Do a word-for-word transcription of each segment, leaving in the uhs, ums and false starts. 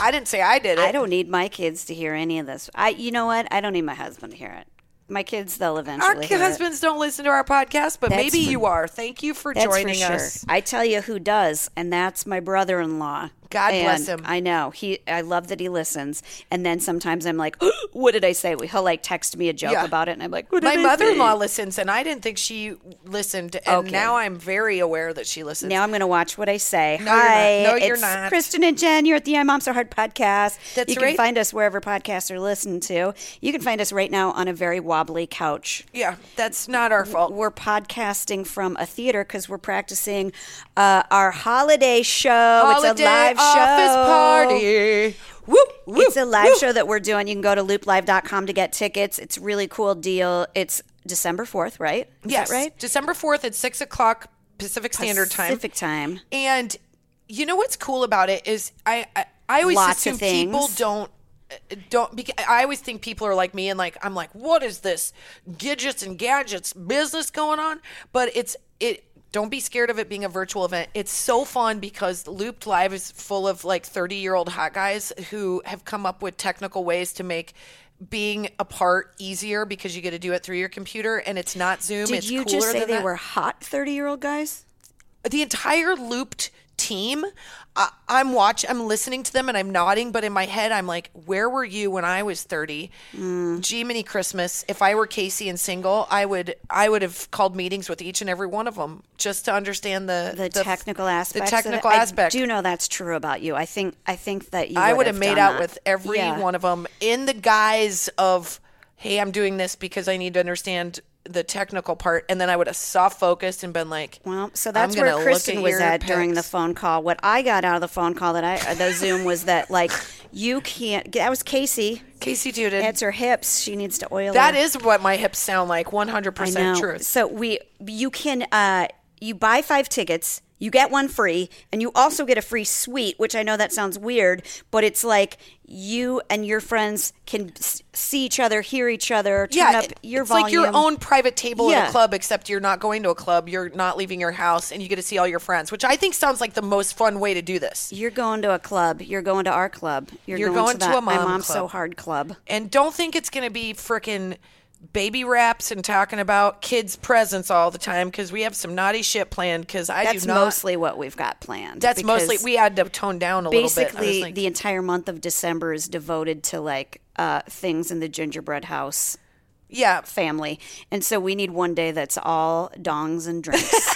I didn't say I did it. I don't need my kids to hear any of this. I, you know what? I don't need my husband to hear it. My kids, they'll eventually Our hear husbands it. don't listen to our podcast, but That's maybe for, you are. Thank you for that's joining for sure. us. I tell you who does, and that's my brother-in-law. God and bless him. I know. He. I love that he listens. And then sometimes I'm like, what did I say? He'll like text me a joke Yeah. about it, and I'm like, what did My I mother-in-law say? listens, and I didn't think she listened, and Okay. now I'm very aware that she listens. Now I'm going to watch what I say. No, you're Hi, not. No, you're it's not. Kristen and Jen. You're at the I'm Mom So Hard podcast. That's you can right. find us wherever podcasts are listened to. You can find us right now on a very wobbly couch. Yeah, that's not our fault. We're podcasting from a theater because we're practicing uh, our holiday show. Holiday it's a live office show. party. Woo, woo, It's a live woo. show that we're doing. You can go to loop live dot com to get tickets. It's a really cool deal. It's December fourth, right? Is Yes, that right? December fourth at six o'clock Pacific Standard Time. Pacific time. And you know what's cool about it is I I, I always Lots assume of things. people don't don't because I always think people are like me and like I'm like what is this gadgets and gadgets business going on? But it's it don't be scared of it being a virtual event. It's so fun because Looped Live is full of like thirty-year-old hot guys who have come up with technical ways to make being apart easier because you get to do it through your computer and it's not Zoom. Did it's you cooler just say than they that. were hot thirty-year-old guys? The entire Looped team, I, I'm watching, I'm listening to them and I'm nodding, but in my head, I'm like, where were you when I was thirty? Mm. Jiminy Christmas. If I were Casey and single, I would, I would have called meetings with each and every one of them just to understand the, The, the technical aspects. The technical of it. aspect. I do know that's true about you. I think. I think that you. I would would have made done out that. with every Yeah. one of them in the guise of, hey, I'm doing this because I need to understand the technical part, and then I would have soft focused and been like, Well, so that's I'm where gonna Kristen look at was your at during the pics. phone call. What I got out of the phone call that I, the Zoom was that like you can't. That was Casey. Casey tooted. It's her hips. She needs to oil. That her. is what my hips sound like. one hundred I percent know. truth. So we, you can, uh, you buy five tickets. You get one free, and you also get a free suite, which I know that sounds weird, but it's like you and your friends can s- see each other, hear each other, turn Yeah, up your it's volume. like your own private table at Yeah. a club, except you're not going to a club, you're not leaving your house, and you get to see all your friends, which I think sounds like the most fun way to do this. You're going to a club. You're going to our club. You're, You're going, going to, to that a mom My Mom's club. So Hard club. And don't think it's going to be frickin' baby wraps and talking about kids' presents all the time, because we have some naughty shit planned, because I That's do not. mostly what we've got planned. That's because mostly, we had to tone down a little bit. I was basically like, the entire month of December is devoted to like uh, things in the gingerbread house yeah. family, and so we need one day that's all dongs and drinks.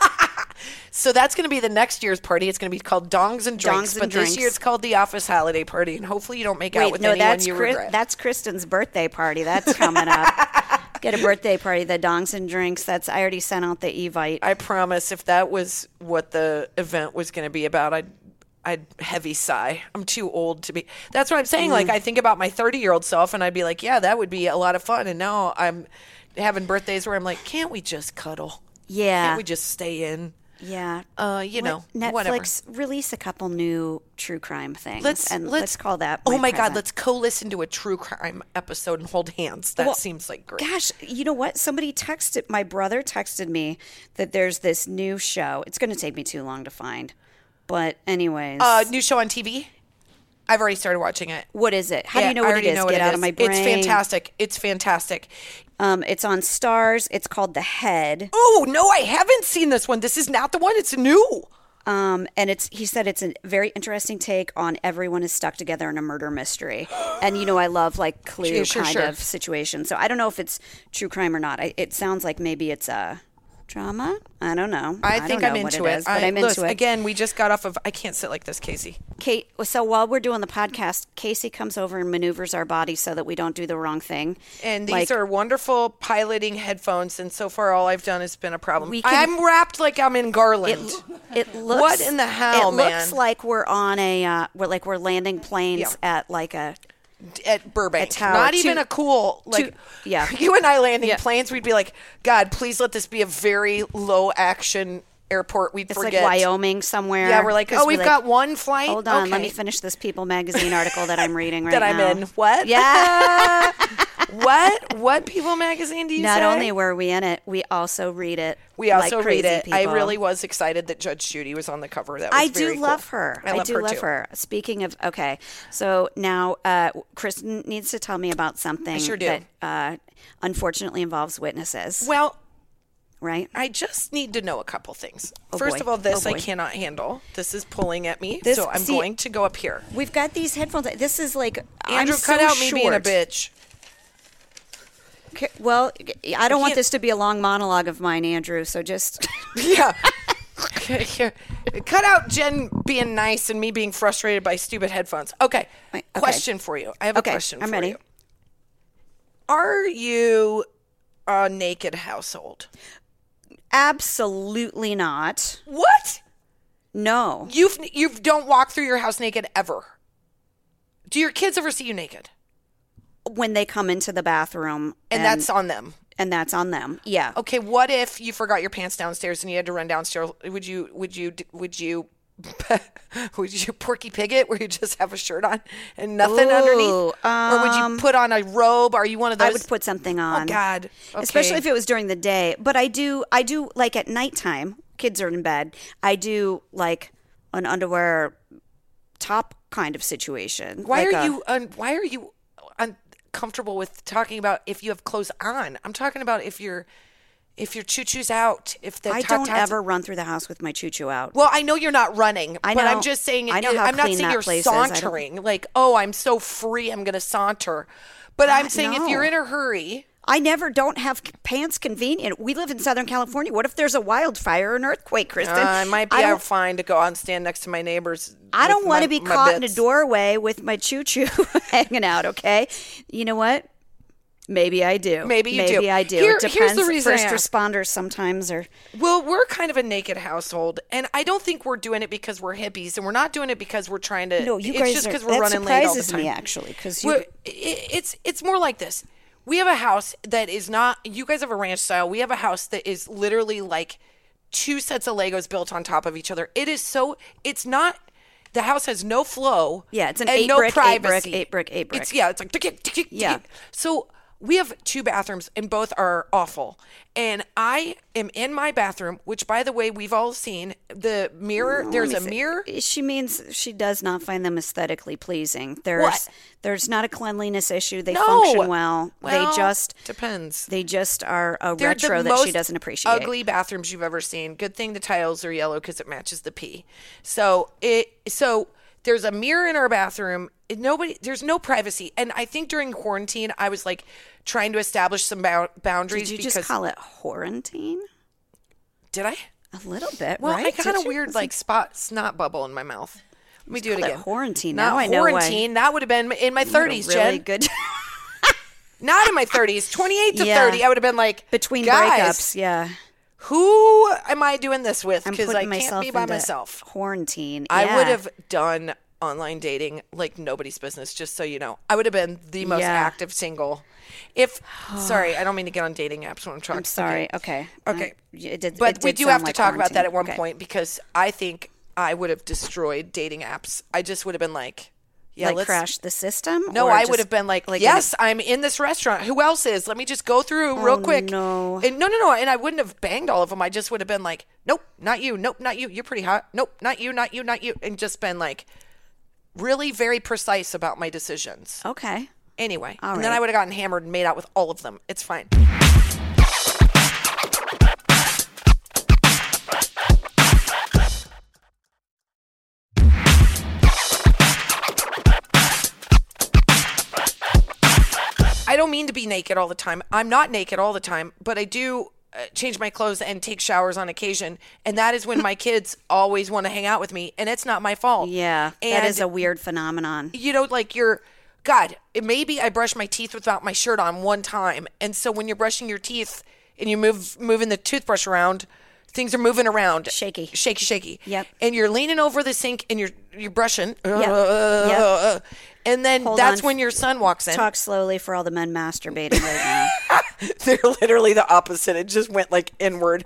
So that's going to be the next year's party. It's going to be called Dongs and Drinks. Dongs and but Drinks. this year it's called the Office Holiday Party. And hopefully you don't make out Wait, with no, anyone that's you Chris, regret. that's Kristen's birthday party. That's coming up. Get a birthday party, the dongs and drinks. That's I already sent out the evite. I promise if that was what the event was going to be about, I'd I'd heavy sigh. I'm too old to be. That's what I'm saying. Mm. Like I think about my thirty-year-old self and I'd be like, yeah, that would be a lot of fun. And now I'm having birthdays where I'm like, can't we just cuddle? Yeah, Can't we just stay in? yeah. Uh, you know, Let whatever. Netflix release a couple new true crime things. Let's and let's, let's call that. Oh my God, present. let's co-listen to a true crime episode and hold hands. That Well, seems like great. Gosh, you know what? Somebody texted, my brother texted me that there's this new show. It's going to take me too long to find. But anyways. Uh, new show on T V. I've already started watching it. what is it? How Yeah, do you know I what it already is? know what Get it out is. of my brain. It's fantastic. It's fantastic. Um, it's on Stars. It's called The Head. Oh, no, I haven't seen this one. This is not the one. It's new. Um, and it's he said it's a very interesting take on everyone is stuck together in a murder mystery. And you know I love like Clue Sure, sure, kind sure. of situation. So I don't know if it's true crime or not. I, it sounds like maybe it's a drama. I don't know. I, don't think know I'm what into it. is, but I, I'm look, into it. Again, we just got off of. I can't sit like this, Casey. Kate, so while we're doing the podcast, Casey comes over and maneuvers our body so that we don't do the wrong thing. And these Like, are wonderful piloting headphones. And so far, all I've done has been a problem. We can- I'm wrapped like I'm in Garland. It, it looks. What in the hell, It man? looks like we're on a. Uh, we're like we're landing planes Yeah. at like a. At Burbank. A tower. Not Two- even a cool, like, two- yeah. you and I landing Yeah. planes, we'd be like, God, please let this be a very low action airport. We'd It's forget. like Wyoming somewhere. Yeah, we're like, 'Cause oh, we've like, got one flight. Hold on, let Okay. me finish this People magazine article that I'm reading right that I'm now. in. What? Yeah. What? What People magazine do you Not say? only were we in it, we also read it. We also like read crazy it. I people. really was excited that Judge Judy was on the cover. That was I very do cool. love her. I love do her love too. her. Speaking of, okay, so now uh, Kristen needs to tell me about something sure do. that uh, unfortunately involves witnesses. Well, right? I just need to know a couple things. Oh, First boy. of all, this Oh, I boy. cannot handle. This is pulling at me, This- so I'm see- going to go up here. We've got these headphones. This is like Andrew, I'm cut so out me being a short. bitch. Okay, well, I don't want can't- this to be a long monologue of mine, Andrew. So just Yeah. Here. Cut out Jen being nice and me being frustrated by stupid headphones. Okay. Wait, okay. Question for you. I have Okay, a question I'm for ready. you. Are you a naked household? absolutely not. What? No. You've you don't walk through your house naked ever. Do your kids ever see you naked? When they come into the bathroom, And, that's on them. and that's on them. Yeah. Okay, what if you forgot your pants downstairs and you had to run downstairs? Would you would you would you would you Porky Pig it where you just have a shirt on and nothing Ooh, underneath? Or would you um, put on a robe? Are you one of those? I would put something on. Oh God. Okay. Especially if it was during the day. But I do, I do like at nighttime. Kids are in bed. I do like an underwear top kind of situation. Why Like are a- you un, why are you uncomfortable with talking about if you have clothes on? I'm talking about if you're if your choo-choo's out, if the I tot- don't tots- ever run through the house with my choo choo out. Well, I know you're not running, I but I'm know- just saying. I know how I'm not clean saying that you're place is. I don't- sauntering. Like, oh, I'm so free, I'm going to saunter. But I'm Uh, saying if no. you're in a hurry, I never don't have pants convenient. We live in Southern California. What if there's a wildfire or an earthquake, Kristen? uh, it might be I out don't, fine to go out and stand next to my neighbors. I with don't want my- to be my caught in a bits. doorway with my choo choo hanging out. Okay, you know what? Maybe I do. Maybe you do. Maybe I do. Here- it here's depends. the reason I First ask. responders sometimes are. Well, we're kind of a naked household, and I don't think we're doing it because we're hippies, and we're not doing it because we're trying to. No, you it's guys just are. because we're That running late all the surprises time. me actually because you. Well, it, it's it's more like this. We have a house that is not. You guys have a ranch style. We have a house that is literally like two sets of Legos built on top of each other. It is so. It's not. The house has no flow. Yeah, it's an and eight no brick, eight brick, privacy. eight brick, eight brick. It's yeah. It's like tick, tick, tick, tick, Yeah. tick. So we have two bathrooms, and both are awful. And I am in my bathroom, which, by the way, we've all seen the mirror. There's a Let me see. mirror. She means she does not find them aesthetically pleasing. There's What? there's not a cleanliness issue. They No. function well. Well, They just depends. they just are a They're retro the that she most doesn't appreciate. Ugly bathrooms you've ever seen. Good thing the tiles are yellow because it matches the pee. So it so there's a mirror in our bathroom. It- Nobody, there's no privacy. And I think during quarantine, I was like trying to establish some bou- boundaries. Did you because, just call it quarantine? Did I? A little bit, Well, right? I got Did a you? weird like spot snot bubble in my mouth. Let me do it call it again. quarantine. Not Now I know why. quarantine. That would have been in my You had a thirties, really Jen. good Not in my thirties. twenty-eight to Yeah. thirty. I would have been like between guys, breakups. Yeah, who am I doing this with? I'm Because putting I can't myself be by into myself. quarantine. I Yeah. would have done online dating like nobody's business, just so you know. I would have been the most Yeah. active single. If sorry, I don't mean to get on dating apps when I'm trying. I'm sorry. Okay. Okay. Uh, it did, But it we did do sound have to like talk about that at one quarantine. Okay. point because I think I would have destroyed dating apps. I just would have been like, yeah, like let's crash the system? No, or I just, would have been like, like yes, I'm in this restaurant. Who else is? Let me just go through real Oh, quick. no. And no, no, no. And I wouldn't have banged all of them. I just would have been like, nope, not you. Nope, not you. You're pretty hot. Nope, not you, not you, not you. And just been like really very precise about my decisions. Okay. Anyway. All and then right. I would have gotten hammered and made out with all of them. It's fine. I don't mean to be naked all the time. I'm not naked all the time, but I do uh, change my clothes and take showers on occasion. And that is when my kids always want to hang out with me, and it's not my fault. Yeah. and, that is a weird phenomenon. you know, like you're, God, it- maybe I brush my teeth without my shirt on one time. And so when you're brushing your teeth and you move moving the toothbrush around, things are moving around. Shaky. Shaky, shaky. Yep. And you're leaning over the sink and you're you're brushing. Yep. And then Hold that's on. when your son walks in. Talk slowly for all the men masturbating right now. They're literally the opposite. It just went like inward.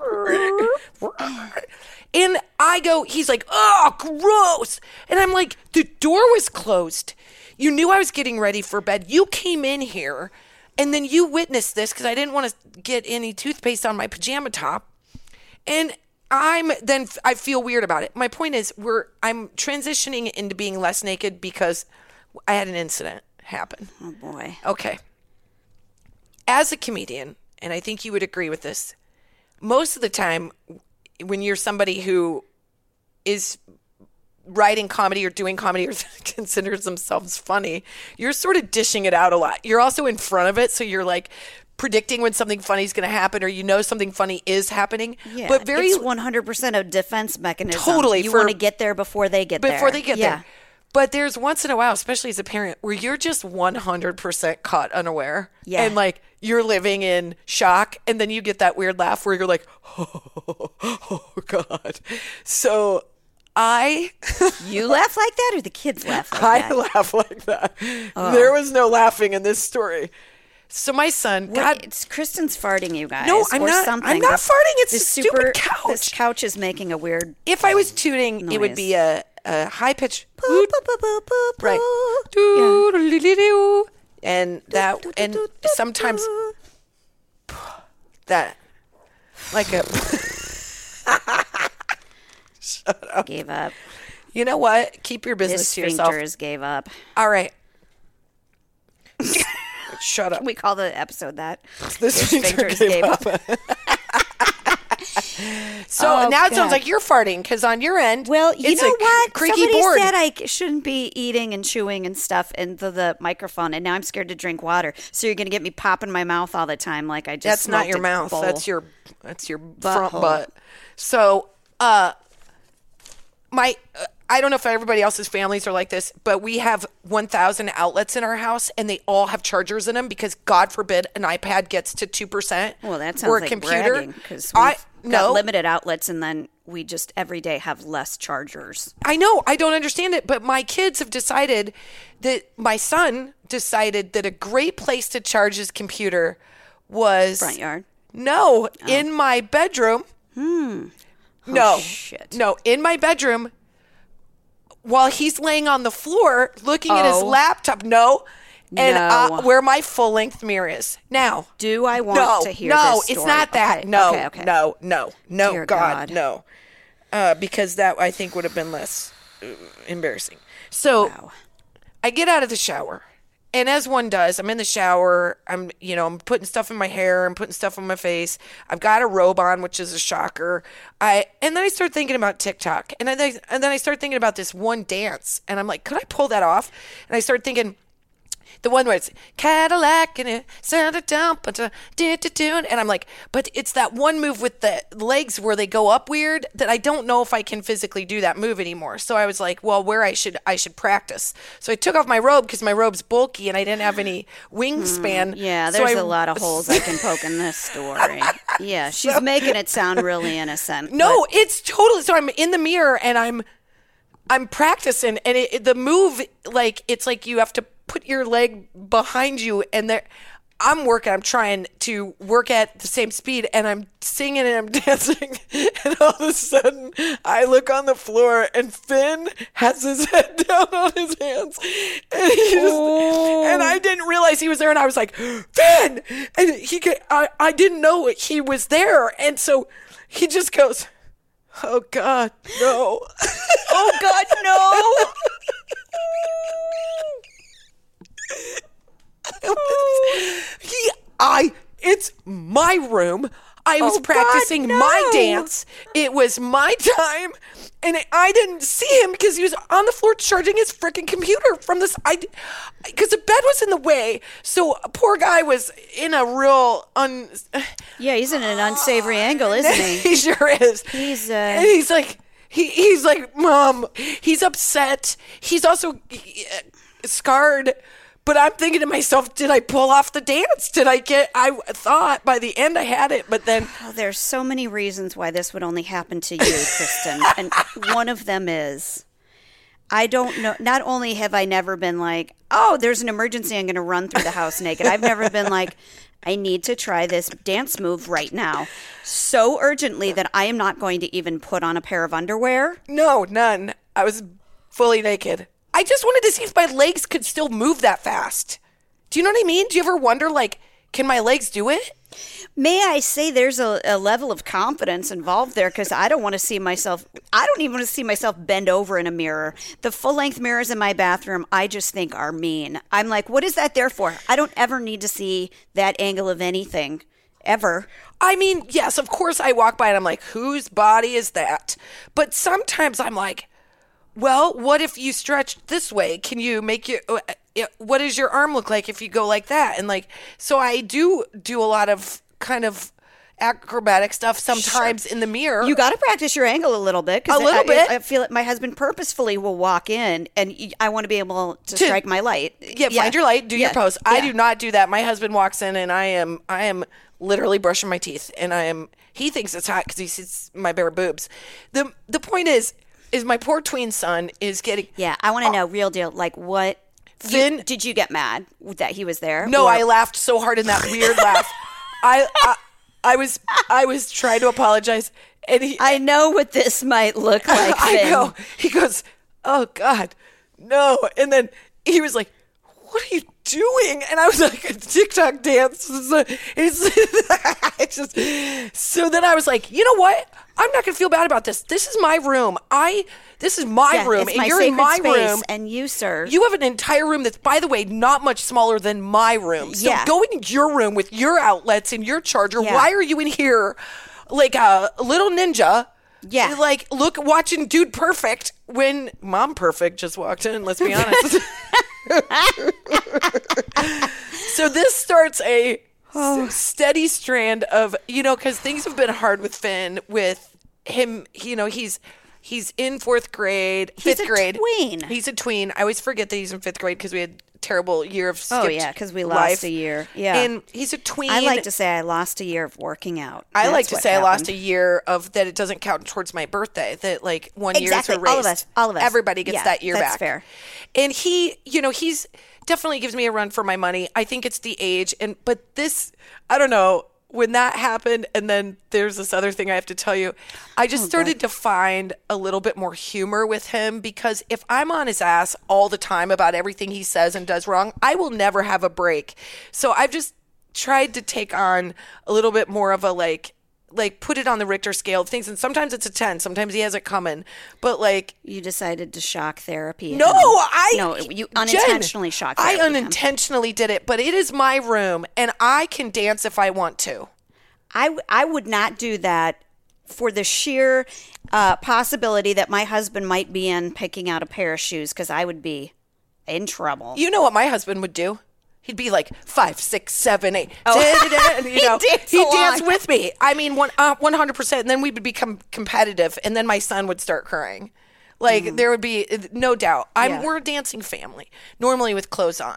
And I go, he's like, oh, gross. And I'm like, the door was closed. You knew I was getting ready for bed. You came in here And then you witnessed this because I didn't want to get any toothpaste on my pajama top. And I'm then I feel weird about it. My point is we're I'm transitioning into being less naked because I had an incident happen. Oh boy. Okay. As a comedian, and I think you would agree with this, most of the time when you're somebody who is writing comedy or doing comedy or considers themselves funny, you're sort of dishing it out a lot. You're also in front of it, so you're like predicting when something funny is going to happen, or you know something funny is happening. Yeah, but very it's one hundred percent a defense mechanism. Totally, you for- want to get there before they get there. before they get yeah. there. But there's once in a while, especially as a parent, where you're just one hundred percent caught unaware. Yeah. And like you're living in shock, and then you get that weird laugh where you're like, oh, oh God. So I You laugh like that, or the kids laugh like I that? laugh like that. There was no laughing in this story. So my son, What- God, it's Kristen's farting, you guys. No, I'm or not- Something. I'm not This- farting. It's this a stupid couch. This couch is making a weird. if I was tooting, it would Noise. be a, a high pitch. Poo, poo, poo, poo, poo, poo. Right. Yeah. Doo-doo-doo-doo-doo. And that, Do, do, and do, do, sometimes do. that, like a, Gave up. you know what? Keep your This business to yourself. sphincters gave up. All right. Shut up. We call the episode that. This This sphincter sphincters gave gave up. So Oh, now it God. sounds like you're farting because on your end, Well, you it's know a what? creaky Somebody board. said I c- shouldn't be eating and chewing and stuff into the microphone, and now I'm scared to drink water. So you're going to get me popping my mouth all the time, like I just. That's not smoked your a mouth. bowl. That's your that's your front Butthole. butt. So, uh, my uh, I don't know if everybody else's families are like this, but we have one thousand outlets in our house, and they all have chargers in them because God forbid an iPad gets to two percent. Well, that sounds or a like computer. bragging because we've I got no. limited outlets, and then we just every day have less chargers. I know. I don't understand it, but my kids have decided that my son decided that a great place to charge his computer was Front yard. No, in my bedroom. Hmm. No. Oh, shit. No, in my bedroom while he's laying on the floor looking at his Oh. laptop. No. And No. uh, where my full-length mirror is. Now. Do I want No, to hear no, this it's story? not that. Okay, No, okay, okay. no, no, no, Dear God, God. no. Uh, because that, I think, would have been less uh, embarrassing. So Wow. I get out of the shower. And as one does, I'm in the shower. I'm, you know, I'm putting stuff in my hair. I'm putting stuff on my face. I've got a robe on, which is a shocker. I and then I start thinking about TikTok, and then and then I start thinking about this one dance, and I'm like, could I pull that off? And I start thinking. The one where it's Cadillac and it sound a dump and I'm like, but it's that one move with the legs where they go up weird that I don't know if I can physically do that move anymore. So I was like, well, where I should I should practice. So I took off my robe because my robe's bulky and I didn't have any wingspan. Yeah, So there's I- a lot of holes I can poke in this story. Yeah, she's making it sound really innocent. No, it's totally. So I'm in the mirror and I'm I'm practicing, and it, it- the move, like it's like you have to put your leg behind you, and there I'm working. I'm trying to work at the same speed, and I'm singing and I'm dancing, and all of a sudden I look on the floor, and Finn has his head down on his hands, and he just, Oh. and I didn't realize he was there, and I was like, Finn, and he could, I I didn't know he was there, and so he just goes, oh God, no. Oh God, no! he, I, it's my room. I was Oh, God, practicing my no. dance. It was my time, and I didn't see him because he was on the floor charging his freaking computer from this. I, because the bed was in the way, so poor guy was in a real un. Yeah, he's in an unsavory angle, isn't he? He sure is. He's, uh, and he's like, he, he's like, Mom. He's upset. He's also uh, scarred. But I'm thinking to myself, did I pull off the dance? Did I get, I thought by the end I had it, but then. Oh, there's so many reasons why this would only happen to you, Kristen. And one of them is, I don't know, not only have I never been like, oh, there's an emergency, I'm going to run through the house naked. I've never been like, I need to try this dance move right now so urgently that I am not going to even put on a pair of underwear. No, none. I was fully naked. I just wanted to see if my legs could still move that fast. Do you know what I mean? Do you ever wonder, like, can my legs do it? May I say there's a, a level of confidence involved there because I don't want to see myself, I don't even want to see myself bend over in a mirror. The full-length mirrors in my bathroom, I just think are mean. I'm like, what is that there for? I don't ever need to see that angle of anything, ever. I mean, yes, of course I walk by and I'm like, whose body is that? But sometimes I'm like, well, what if you stretched this way? Can you make your, what does your arm look like if you go like that? And like, so I do do a lot of kind of acrobatic stuff sometimes sure. in the mirror. You got to practice your angle a little bit. A little I, bit. I feel like my husband purposefully will walk in and I want to be able to, to strike my light. Yeah, yeah, find your light, do yeah. your pose. I yeah. do not do that. My husband walks in and I am, I am literally brushing my teeth and I am, he thinks it's hot because he sees my bare boobs. The, the point is, is my poor tween son is getting... Yeah, I want to know, real deal, like what... Finn... You, did you get mad that he was there? No, or? I laughed so hard in that weird laugh. I, I I was I was trying to apologize, and he... I know what this might look like, Finn. I go, he goes, oh, God, no. And then he was like, what are you doing? And I was like, a TikTok dance. It's, it's just, so then I was like, you know what? I'm not going to feel bad about this. This is my room. I This is my yeah, room, it's and my you're in my space, room. And you, sir, you have an entire room that's, by the way, not much smaller than my room. So yeah. go in your room with your outlets and your charger. Yeah. Why are you in here like a little ninja? Yeah, like look, watching Dude Perfect when Mom Perfect just walked in. Let's be honest. So this starts a oh. steady strand of, you know, because things have been hard with Finn, with him, you know, he's he's in fourth grade, he's fifth a grade. Tween. He's a tween. I always forget that he's in fifth grade because we had a terrible year of skipped Oh, yeah, because we lost life. a year. Yeah. And he's a tween. I like to say I lost a year of working out. I That's like to say happened. I lost a year of that it doesn't count towards my birthday, that like one exactly. year's erased. All of us. All of us. Everybody gets yeah, that year that's back. fair. And he, you know, he's definitely gives me a run for my money. I think it's the age. And but this, I don't know, when that happened, and then there's this other thing I have to tell you. I just oh, started God. to find a little bit more humor with him, because if I'm on his ass all the time about everything he says and does wrong, I will never have a break. So I've just tried to take on a little bit more of a like, like put it on the Richter scale of things. And sometimes it's a ten, sometimes he has it coming, but like, you decided to shock therapy. No, him. I, no, you unintentionally Jen, shocked I therapy unintentionally him. did it, but it is my room and I can dance if I want to. I, I would not do that for the sheer uh, possibility that my husband might be in picking out a pair of shoes, because I would be in trouble. You know what my husband would do? He'd be like five, six, seven, eight. Oh. And, you know, he'd dance, he'd along. dance with me. I mean, one, uh, one hundred percent. And then we would become competitive. And then my son would start crying. Like, mm. there would be no doubt. I'm, yeah. We're a dancing family, normally with clothes on.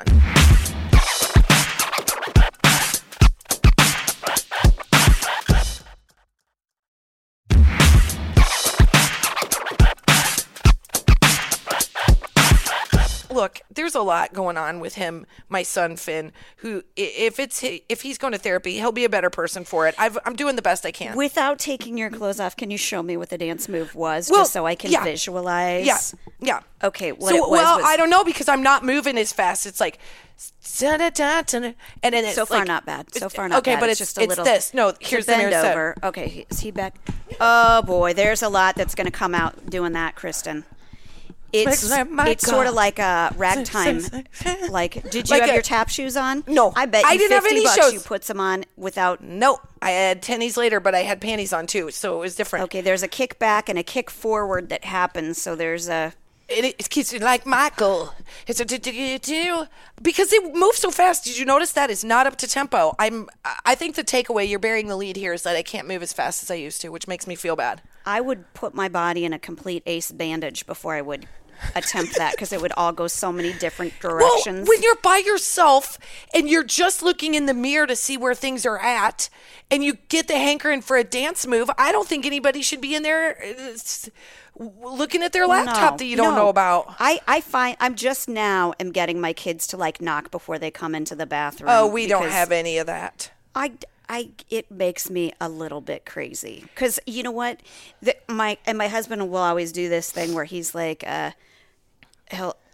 Look, there's a lot going on with him, my son Finn, who if it's if he's going to therapy, he'll be a better person for it. I've, I'm doing the best I can. Without taking your clothes off, can you show me what the dance move was, well, just so I can yeah. visualize? Yeah, yeah. Okay, what so, it was well, was... I don't know, because I'm not moving as fast. It's like, and then it's so far like, not bad. So far not okay, bad. but it's, it's just a it's little. this. No, here's the bend mirror over. Okay, is he back? Oh boy, there's a lot that's going to come out doing that, Kristen. It's it's sort of like a ragtime. Like, did you like have a, your tap shoes on? No, I bet you I didn't have any bucks shoes. You put some on without. No, I had tennies later, but I had panties on too, so it was different. Okay, there's a kick back and a kick forward that happens. So there's a. It, it keeps it like Michael. It's a do, do, do, because they move so fast. Did you notice that? It's not up to tempo. I'm. I think the takeaway, you're bearing the lead here, is that I can't move as fast as I used to, which makes me feel bad. I would put my body in a complete ace bandage before I would attempt that, because it would all go so many different directions. Well, when you're by yourself and you're just looking in the mirror to see where things are at, and you get the hankering for a dance move, I don't think anybody should be in there looking at their laptop no, that you don't no. know about. I, I find I'm just now am getting my kids to like knock before they come into the bathroom. Oh, we don't have any of that. I, I, it makes me a little bit crazy, because you know what, the, my and my husband will always do this thing where he's like, uh, he'll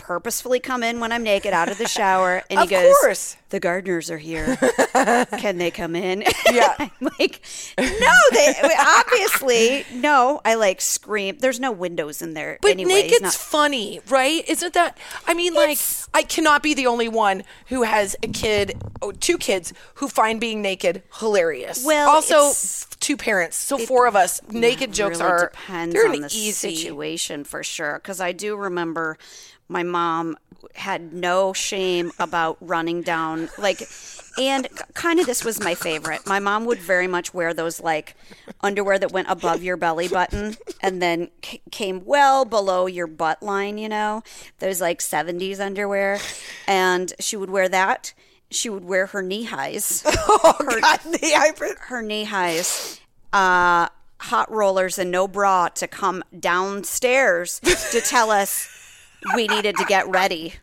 purposefully come in when I'm naked out of the shower, and Of he goes, course. "The gardeners are here. Can they come in?" Yeah. I'm like, no, they obviously no. I like scream. There's no windows in there. But anyway. naked's Not, funny, right? Isn't that? I mean, like, It's- I cannot be the only one who has a kid, oh, two kids who find being naked hilarious. Well, also it's- two parents, so four of us. Naked jokes really are depends they're on an the easy. situation for sure. Because I do remember my mom had no shame about running down like. And kind of this was my favorite. My mom would very much wear those like underwear that went above your belly button and then c- came well below your butt line, you know, those like seventies underwear. And she would wear that. She would wear her knee highs, Oh God, the hybrid. her knee highs, uh, hot rollers and no bra to come downstairs to tell us we needed to get ready.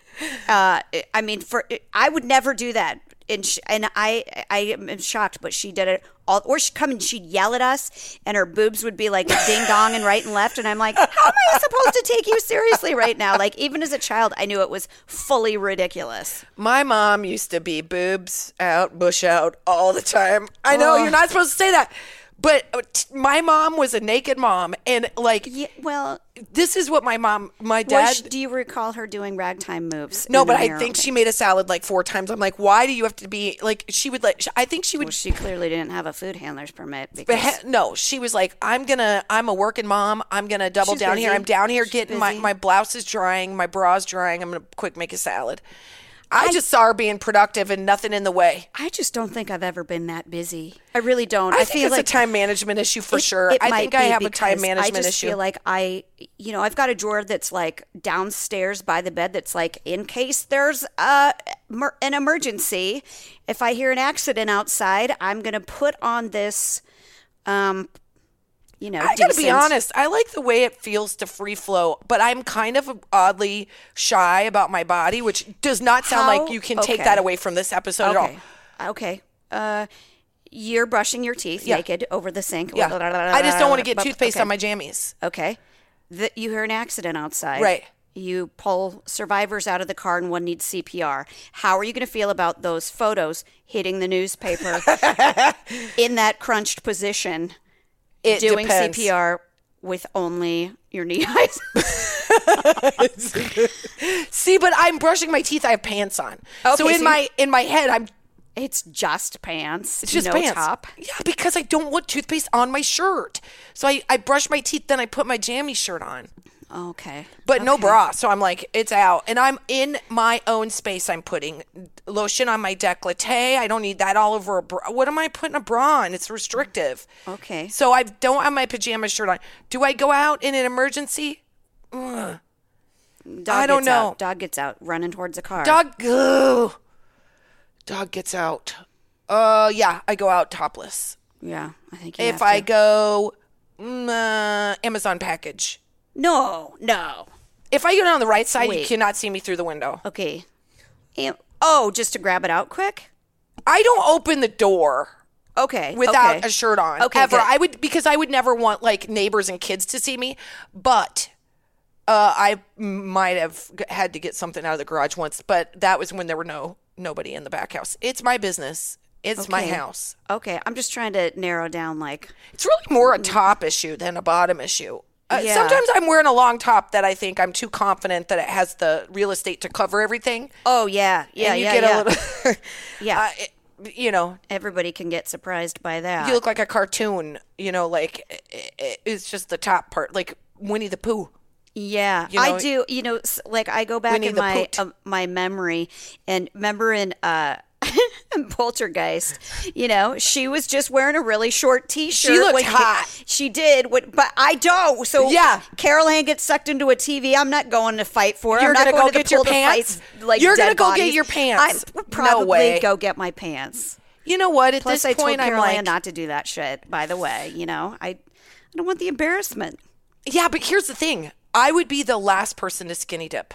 Uh, I mean, for I would never do that. And, she, and I I am shocked, but she did it all. Or she'd come and she'd yell at us, and her boobs would be like ding dong and right and left. And I'm like, how am I supposed to take you seriously right now? Like, even as a child, I knew it was fully ridiculous. My mom used to be boobs out, bush out all the time. I know Oh. you're not supposed to say that, but uh, t- my mom was a naked mom, and like Yeah, well, this is what my mom, my dad. was, do you recall her doing ragtime moves? No, in the but I mirror? think she made a salad like four times. I'm like, why do you have to be like? She would like. I think she would. Well, she clearly didn't have a food handler's permit. but Because he- no, she was like, I'm gonna. I'm a working mom. I'm gonna double She's down busy. here. I'm down here She's getting my busy. my blouse is drying, my bra's drying. I'm gonna quick make a salad. I, just saw her being productive and nothing in the way. I just don't think I've ever been that busy. I really don't. I, I, think feel it's like a time management issue for It- sure. it I might think I be have a time because management I just issue. feel like I, you know, I've got a drawer that's like downstairs by the bed that's like in case there's a, mer- an emergency. If I hear an accident outside, I'm going to put on this, um, you know, I gotta be decent- honest. I like the way it feels to free flow, but I'm kind of oddly shy about my body, which does not sound How- like you can take okay. that away from this episode at all. Okay. Okay. Uh, you're brushing your teeth Yeah. naked over the sink. Yeah, I just don't want to get toothpaste Okay. on my jammies. Okay. The, you hear an accident outside. Right. You pull survivors out of the car and one needs C P R. How are you going to feel about those photos hitting the newspaper in that crunched position, It doing depends. C P R with only your knee highs? See, but I'm brushing my teeth. I have pants on, so Okay, in so you- my in my head, I'm It's just pants. it's just no pants. top. Yeah, because I don't want toothpaste on my shirt, so I I brush my teeth, then I put my jammy shirt on. Okay. But no Okay. bra, so I'm like, it's out. And I'm in my own space. I'm putting lotion on my décolleté. I don't need that all over a bra. What am I putting a bra on? It's restrictive. Okay. So I don't have my pajama shirt on. Do I go out in an emergency? Ugh. Dog I don't gets know. Out. Dog gets out running towards a car. Dog, ugh. Dog gets out. Uh, yeah, I go out topless. Yeah, I think you If have I to. go mm, uh, Amazon package. No, no. If I go down the right side, you Wait. cannot see me through the window. Okay. Am- oh, just to grab it out quick? I don't open the door Okay. without okay. a shirt on. Okay, ever. good. I would because I would never want like neighbors and kids to see me, but uh, I might have g- had to get something out of the garage once, but that was when there were no nobody in the back house. It's my business. It's my Okay. house. Okay, I'm just trying to narrow down like It's really more a top issue than a bottom issue. Uh, Yeah. Sometimes I'm wearing a long top that I think I'm too confident that it has the real estate to cover everything. oh yeah, yeah, and you yeah, get yeah. a little, Yeah. uh, it- you know, Everybody can get surprised by that. you look like a cartoon. You know, like it, it, it's just the top part, like Winnie the Pooh. Yeah, You know- I do. You know, s- like I go back Winnie in the my Poot. uh, my memory, and remember in uh, Poltergeist, you know, she was just wearing a really short T-shirt. She looked when- hot. She did, what, but I don't. So Yeah. Carol Ann gets sucked into a T V. I'm not going to fight for her. You're I'm not gonna going go to the get your pool to pants? fight, like You're gonna dead go get bodies. your pants. I would No probably way. go get my pants. You know what? At Plus, this I told point, I'm Carol Ann like, not to do that shit. By the way, you know, I, I don't want the embarrassment. yeah, but here's the thing: I would be the last person to skinny dip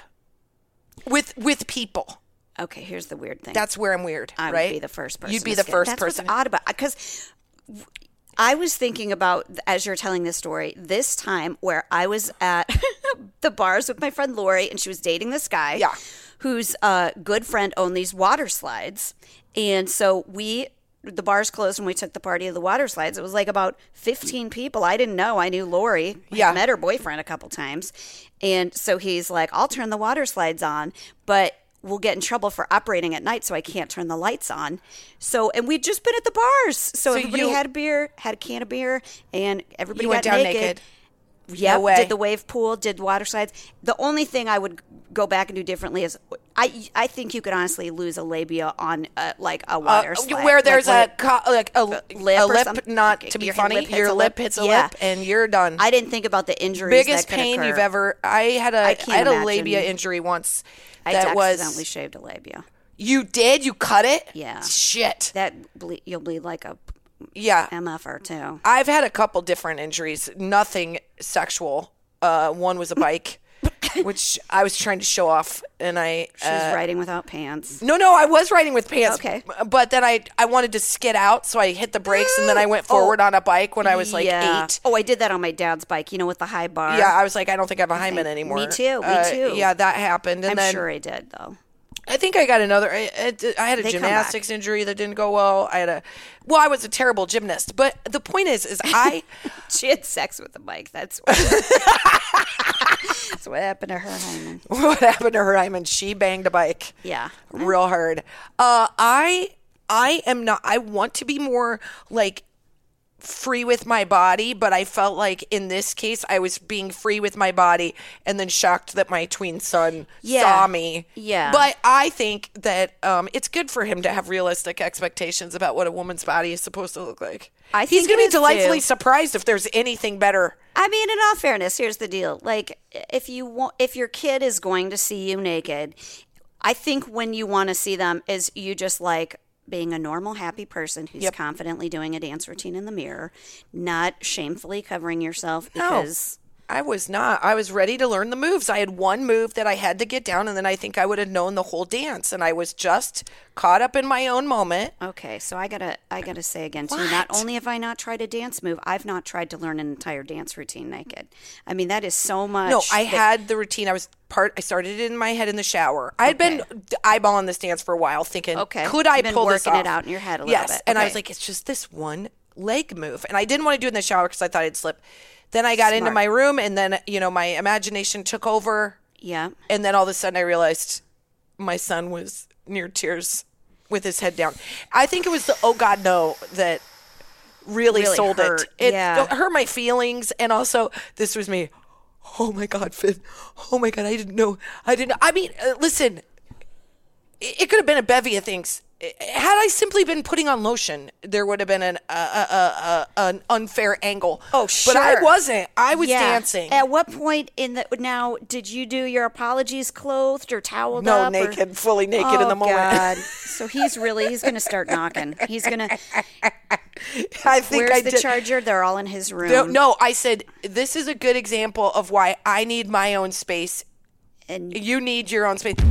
with with people. Okay, here's the weird thing. That's where I'm weird, I right? would be the first person. You'd be to the skip. first That's person. What's odd about because I was thinking about, as you're telling this story, this time where I was at the bars with my friend Lori, and she was dating this guy Yeah. whose uh, good friend owned these water slides. And so we, the bars closed and we took the party to the water slides. It was like about fifteen people. I didn't know. I knew Lori. I Yeah. met her boyfriend a couple times. And so he's like, I'll turn the water slides on, but we'll get in trouble for operating at night, so I can't turn the lights on. So, and we'd just been at the bars. So, So everybody you- had a beer, had a can of beer, and everybody You got went down naked. naked. Yep, No way. did the wave pool, did water slides. The only thing I would go back and do differently is I I think you could honestly lose a labia on uh, like a water Uh, slide. where there's like, a co- like a, lip a or lip, something. not to be Your funny, lip hits your a lip lip. hits a Yeah. lip, and you're done. I didn't think about the injuries. Biggest that could pain occur. you've ever. I had a I I, can't had a imagine. labia injury once. I that was accidentally shaved a labia. you did you cut it? Yeah. Shit. That ble- you'll bleed like a Yeah. M F R too. I've had a couple different injuries. Nothing sexual. Uh, one was a bike, which I was trying to show off, and I. She was uh, riding without pants. No, no, I was riding with pants. Okay. But then I I wanted to skid out, so I hit the brakes, and then I went forward on a bike when I was like Yeah. eight. Oh, I did that on my dad's bike. You know, with the high bar. Yeah, I was like, I don't think I have a hymen Okay. anymore. Me too, me Uh, too. Yeah, that happened, and I'm then sure I did though. I think I got another. I, I I had a They come gymnastics injury that didn't go well. I had a. Well, I was a terrible gymnast, but the point is, is I. She had sex with the bike. That's what, that's what happened to her hymen. What happened to her? I mean, she banged a bike. Yeah. real hard. Uh, I I am not. I want to be more like free with my body, but I felt like in this case I was being free with my body, and then shocked that my tween son Yeah. saw me. Yeah. But I think that um, it's good for him to have realistic expectations about what a woman's body is supposed to look like. I He's think going to it be is, delightfully too. surprised if there's anything better. I mean, in all fairness, here's the deal. Like, if you want, if your kid is going to see you naked, I think when you want to see them is you just like being a normal, happy person who's Yep. confidently doing a dance routine in the mirror, not shamefully covering yourself No. because. I was not. I was ready to learn the moves. I had one move that I had to get down, and then I think I would have known the whole dance. And I was just caught up in my own moment. Okay, so I gotta, I gotta say again too. What? Not only have I not tried a dance move, I've not tried to learn an entire dance routine naked. I mean, that is so much. No, I that- had the routine. I was part. I started it in my head in the shower. I had Okay. been eyeballing this dance for a while, thinking, Okay. could I You've been pull this working off? it out in your head a little yes, bit. and I Okay. was like, it's just this one leg move, and I didn't want to do it in the shower because I thought I'd slip. Then I got into Smart. my room, and then you know my imagination took over. Yeah. And then all of a sudden I realized my son was near tears with his head down. I think it was the oh God no that really, Really sold hurt. it. It Yeah. hurt my feelings, and also this was me. Oh my God, Finn. Oh my God, I didn't know. I didn't I mean, uh, listen. It, it could have been a bevy of things. Had I simply been putting on lotion, there would have been an uh, uh, uh, uh, an unfair angle. Oh, But I sure. wasn't. I was Yeah. dancing. At what point in the now did you do your apologies clothed or toweled No, up? or- naked, fully naked in Oh, the moment. God. So he's really he's gonna start knocking. He's gonna. I think Where's I the did. charger? They're all in his room. No, no, I said this is a good example of why I need my own space. And You need your own space.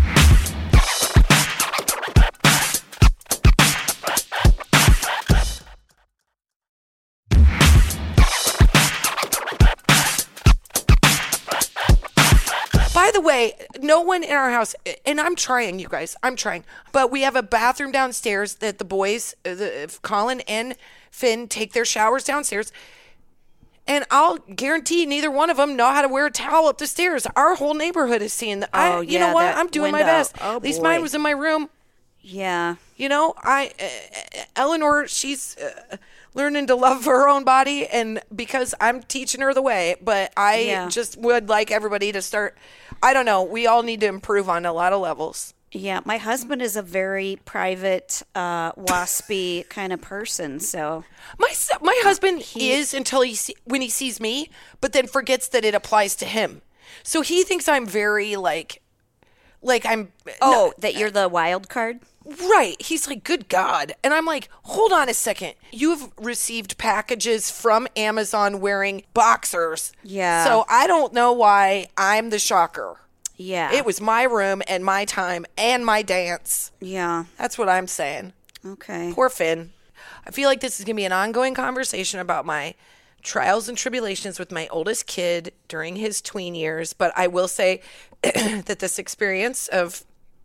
By the way, no one in our house, and I'm trying, you guys, I'm trying, but we have a bathroom downstairs that the boys, uh, the, if Colin and Finn take their showers downstairs, and I'll guarantee neither one of them know how to wear a towel up the stairs. Our whole neighborhood is seeing that. I, Oh, you yeah, know what? that I'm doing my window. best. Oh, At least boy. mine was in my room. yeah, You know, I uh, Eleanor, she's uh, learning to love her own body, and because I'm teaching her the way. But I Yeah. just would like everybody to start. I don't know. We all need to improve on a lot of levels. yeah. My husband is a very private, uh, waspy kind of person. So My s- my husband is until he see, when he sees me, but then forgets that it applies to him. So he thinks I'm very like, like I'm. oh, that you're the wild card. Right. He's like, good God. And I'm like, hold on a second. You've received packages from Amazon wearing boxers. Yeah. So I don't know why I'm the shocker. Yeah, It was my room and my time and my dance. yeah. That's what I'm saying. Okay. Poor Finn. I feel like this is going to be an ongoing conversation about my trials and tribulations with my oldest kid during his tween years. But I will say that this experience of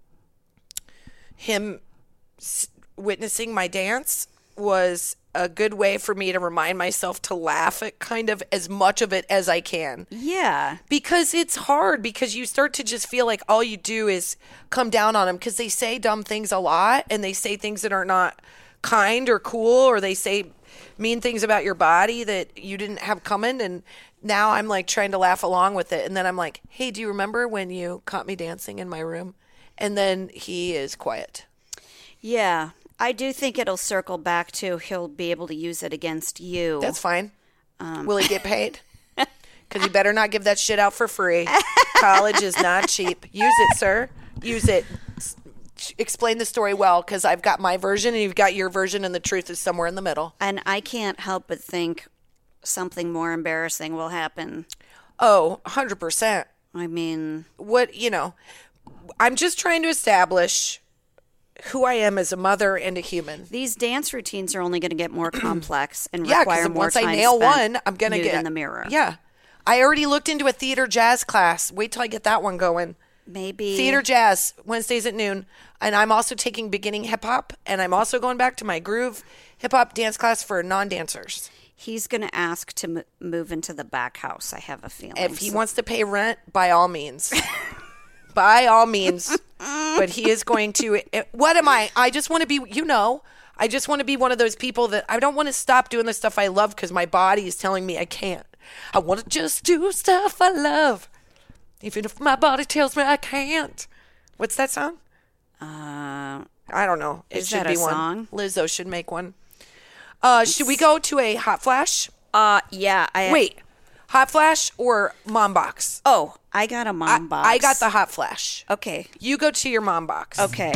him s- witnessing my dance was a good way for me to remind myself to laugh at kind of as much of it as I can. Yeah. Because it's hard, because you start to just feel like all you do is come down on them because they say dumb things a lot and they say things that are not kind or cool, or they say mean things about your body that you didn't have coming. And now I'm like trying to laugh along with it. And then I'm like, hey, do you remember when you caught me dancing in my room? And then he is quiet. Yeah. I do think it'll circle back to he'll be able to use it against you. That's fine. Um, Will he get paid? Because he better not give that shit out for free. College is not cheap. Use it, sir. Use it. S- Explain the story well, because I've got my version and you've got your version, and the truth is somewhere in the middle. And I can't help but think something more embarrassing will happen. Oh, one hundred percent. I mean, What, you know, I'm just trying to establish who I am as a mother and a human. these dance routines are only going to get more complex and Yeah, require because more once time I nail spent one, I'm going to nude get in the mirror. Yeah. I already looked into a theater jazz class. Wait till I get that one going. Maybe Theater jazz, Wednesdays at noon. And I'm also taking beginning hip hop. And I'm also going back to my groove hip hop dance class for non-dancers. he's going to ask to m- move into the back house. I have a feeling. If he So- wants to pay rent, by all means. By all means. But he is going to. What am I? I just want to be, you know, I just want to be one of those people that I don't want to stop doing the stuff I love because my body is telling me I can't. I want to just do stuff I love, even if my body tells me I can't. What's that song? Uh, I don't know. It Is should that be a one. song? Lizzo should make one. Uh, should we go to a hot flash? uh, yeah. I, Wait, hot flash or mom box? Oh, I got a I, mom box. I got the hot flash. Okay. You go to your mom box. Okay.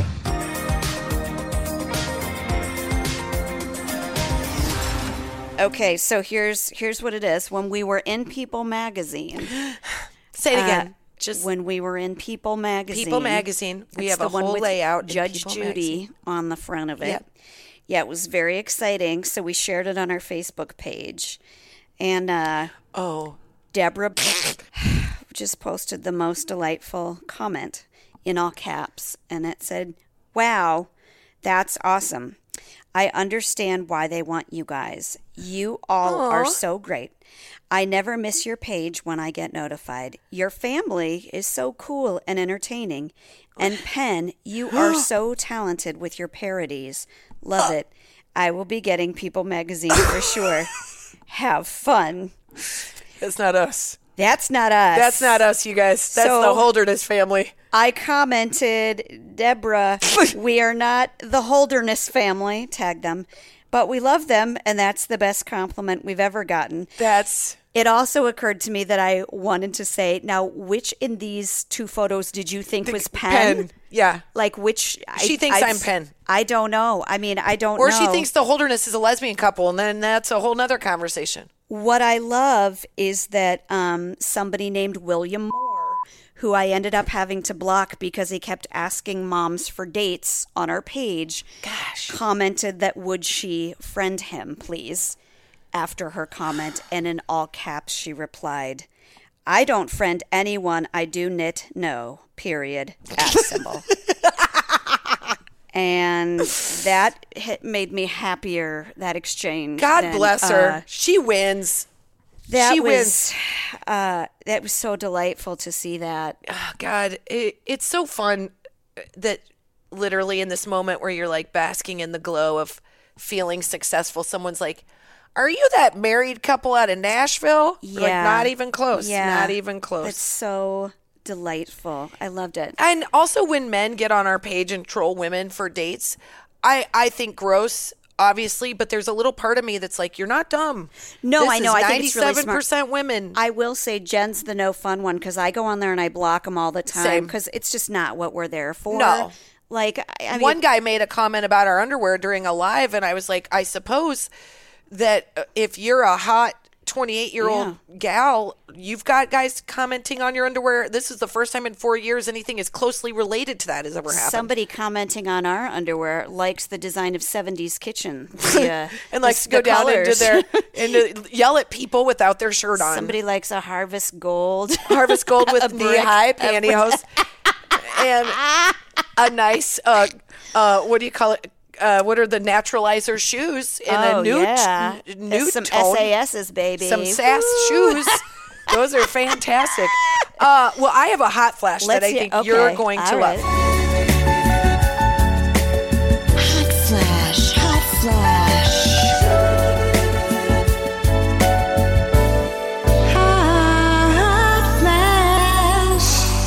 Okay, so here's here's what it is. When we were in People magazine, Say it again. uh, Just when we were in People magazine, People magazine. We it's have a the one whole with layout in Judge People Judy magazine. on the front of it. Yep. Yeah, it was very exciting. So we shared it on our Facebook page, and uh, Oh, Deborah just posted the most delightful comment in all caps, and it said, "Wow, that's awesome. I understand why they want you guys. You all Aw. are so great. I never miss your page when I get notified. Your family is so cool and entertaining. And Penn, you are so talented with your parodies. Love it. I will be getting People magazine for sure. Have fun." that's not us. That's not us. That's not us, you guys. That's So- the Holderness family. I commented, Deborah, we are not the Holderness family, tag them, but we love them, and that's the best compliment we've ever gotten. That's It also occurred to me that I wanted to say, now, which in these two photos did you think was Penn? Penn. Yeah. Like, which? She I, thinks I've- I'm Penn. I don't know. I mean, I don't Or know. she thinks the Holderness is a lesbian couple, and then that's a whole nother conversation. What I love is that um, somebody named William Moore, who I ended up having to block because he kept asking moms for dates on our page, Gosh. commented that would she friend him, please, after her comment. And in all caps, she replied, "I don't friend anyone I do knit, no, period, at symbol." And that hit, made me happier, that exchange. God than, bless her. uh, She wins. that She was wins. uh, that was so delightful to see that. Oh, God, it, it's so fun that literally in this moment where you're like basking in the glow of feeling successful, someone's like, "Are you that married couple out of Nashville?" We're Like, not even close. Yeah. Not even close. It's so delightful. I loved it. And also when men get on our page and troll women for dates, I, I think gross, obviously, but there's a little part of me that's like, you're not dumb. No, This I know. is I think it's really smart. ninety-seven percent women. I will say Jen's the no fun one because I go on there and I block them all the time Same. because it's just not what we're there for. No. Like, I I mean, One guy made a comment about our underwear during a live, and I was like, I suppose that if you're a hot twenty-eight-year-old yeah. gal, you've got guys commenting on your underwear. This is the first time in four years anything as closely related to that has ever happened. Somebody commenting on our underwear likes the design of seventies kitchen. The, uh, and likes to go down colors. into their and to yell at people without their shirt on. Somebody likes a Harvest Gold. Harvest Gold with knee-high pantyhose. And a nice, uh, uh, what do you call it? Uh, what are the naturalizer shoes in oh, a nude, yeah. n- nude some tone. S A S's, baby. Some sass shoes. Those are fantastic. Uh, well, I have a hot flash Let's that I see. think okay. you're going All to right. love. Hot flash, hot flash. Hot flash.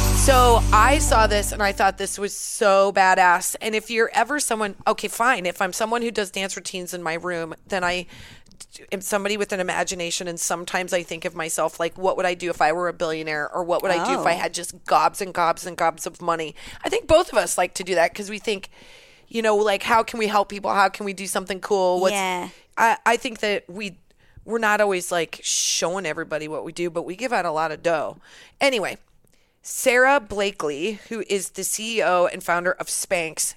So I saw this and I thought this was so badass. And if you're ever someone, okay, fine. If I'm someone who does dance routines in my room, then I am somebody with an imagination. And sometimes I think of myself like, what would I do if I were a billionaire? Or what would I do if I had just gobs and gobs and gobs of money? I think both of us like to do that because we think, you know, like, how can we help people? How can we do something cool? What's, yeah. I, I think that we, we're not always like showing everybody what we do, but we give out a lot of dough. Anyway. Sarah Blakely, who is the C E O and founder of Spanx,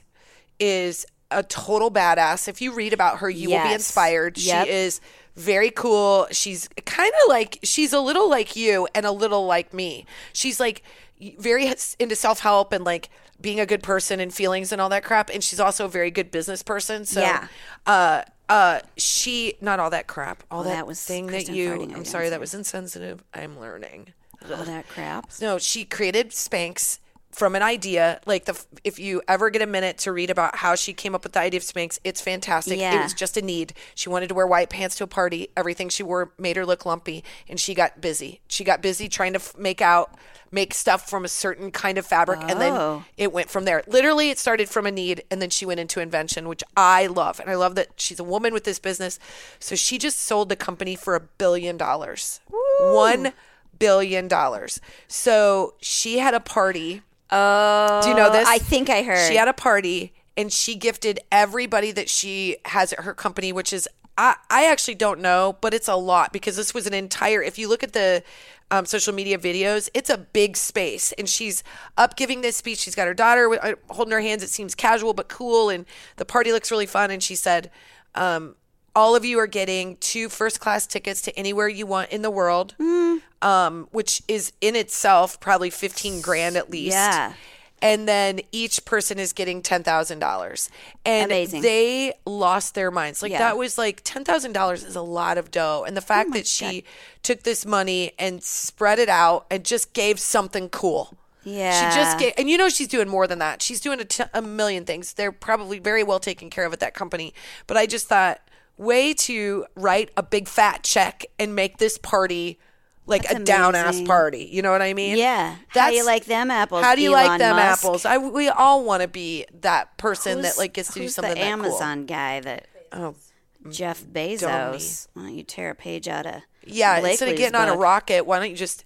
is a total badass. If you read about her, you yes. will be inspired. Yep. She is very cool. She's kind of like, she's a little like you and a little like me. She's like very into self-help and like being a good person and feelings and all that crap. And she's also a very good business person. So, yeah. uh, uh, she, not all that crap, all well, that, that was thing Kristen that you, farting I'm sorry, that was insensitive. I'm learning. All that crap. No, she created Spanx from an idea. Like, the if you ever get a minute to read about how she came up with the idea of Spanx, it's fantastic. Yeah. It was just a need. She wanted to wear white pants to a party. Everything she wore made her look lumpy, and she got busy. She got busy trying to f- make out, make stuff from a certain kind of fabric, oh. and then it went from there. Literally, it started from a need, and then she went into invention, which I love. And I love that she's a woman with this business. So she just sold the company for a billion dollars. Woo. One billion dollars. So she had a party. Oh, do you know this? I think I heard. She had a party and she gifted everybody that she has at her company, which is, I, I actually don't know, but it's a lot because this was an entire, if you look at the um, social media videos, it's a big space. And she's up giving this speech. She's got her daughter with, holding her hands. It seems casual but cool. And the party looks really fun. And she said, um, all of you are getting two first class tickets to anywhere you want in the world, mm. um, which is in itself probably fifteen grand at least. Yeah. And then each person is getting ten thousand dollars. And Amazing. They lost their minds. Like, yeah. that was like ten thousand dollars is a lot of dough. And the fact oh that she God. took this money and spread it out and just gave something cool. Yeah. She just gave, and you know she's doing more than that. She's doing a, t- a million things. They're probably very well taken care of at that company. But I just thought, way to write a big fat check and make this party like That's a down ass amazing. party. You know what I mean? Yeah. That's, how do you like them apples? How do you Elon like them Musk? apples? I we all want to be that person Who's, that like gets to do who's something the that Amazon guy that cool. Oh, Jeff Bezos. Why don't you tear a page out of yeah. Blakely's Instead of getting on a book? rocket, why don't you just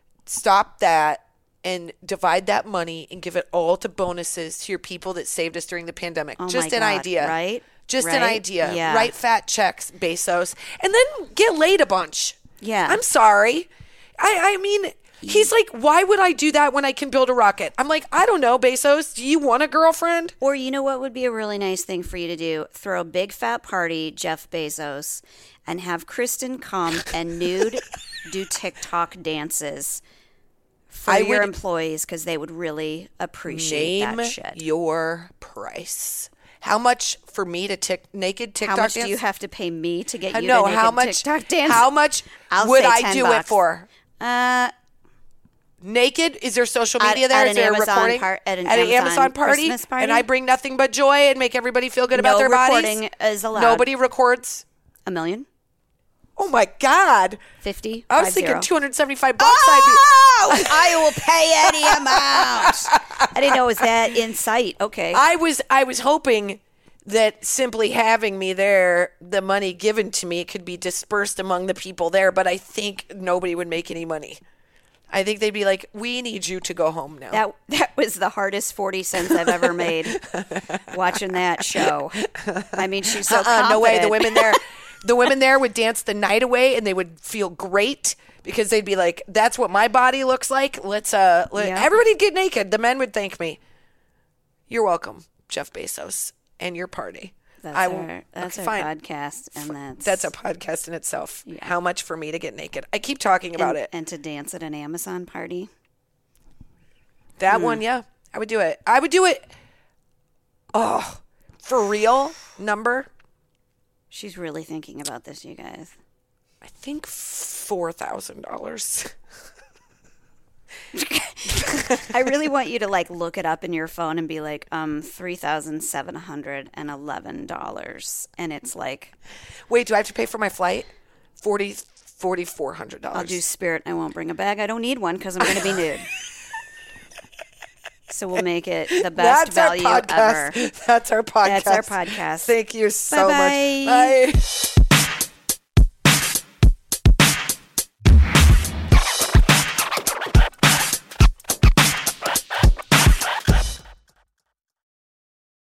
stop that and divide that money and give it all to bonuses to your people that saved us during the pandemic? Oh Just my an God, idea, right? Just right? an idea. Yeah. Write fat checks, Bezos, and then get laid a bunch. Yeah. I'm sorry. I, I mean, he's like, why would I do that when I can build a rocket? I'm like, I don't know, Bezos. Do you want a girlfriend? Or you know what would be a really nice thing for you to do? Throw a big fat party, Jeff Bezos, and have Kristen come and nude do TikTok dances for I your would- employees because they would really appreciate Name that shit. your price. How much for me to tick naked TikTok How much dance? do you have to pay me to get Uh, you no, to naked how much? TikTok dance? How much I'll would say I ten do bucks. it for? Uh, Naked? Is there social At- media there? at Is an there a Amazon recording? par- at an Amazon, Amazon party? Christmas party? And I bring nothing but joy and make everybody feel good about no their bodies? recording is allowed. Nobody records? A million? Oh my God. Fifty? I was Five thinking zero. two hundred seventy-five bucks. Oh, I'd be, I will pay any amount. I didn't know it was that in sight. Okay. I was I was hoping that simply having me there, the money given to me could be dispersed among the people there, but I think nobody would make any money. I think they'd be like, we need you to go home now. That that was the hardest forty cents I've ever made watching that show. I mean, she's so uh-uh, no way. The confident. women there, The women there would dance the night away, and they would feel great because they'd be like, "That's what my body looks like. Let's uh, let, Yeah. everybody get naked." The men would thank me. You're welcome, Jeff Bezos, and your party. That's I will. our, that's okay, our fine. podcast, and that's That's a podcast in itself. Yeah. How much for me to get naked? I keep talking about and, it. and to dance at an Amazon party. That Hmm. one, yeah, I would do it. I would do it. Oh, for real? Number? She's really thinking about this, you guys. I think four thousand dollars. I really want you to like look it up in your phone and be like, um, three thousand seven hundred and eleven dollars, and it's like, Wait, do I have to pay for my flight? Forty, forty four hundred dollars. I'll do Spirit. I won't bring a bag. I don't need one because I'm going to be nude. So we'll make it the best That's value our podcast. ever. That's our podcast. That's our podcast. Thank you so Bye-bye. much. Bye.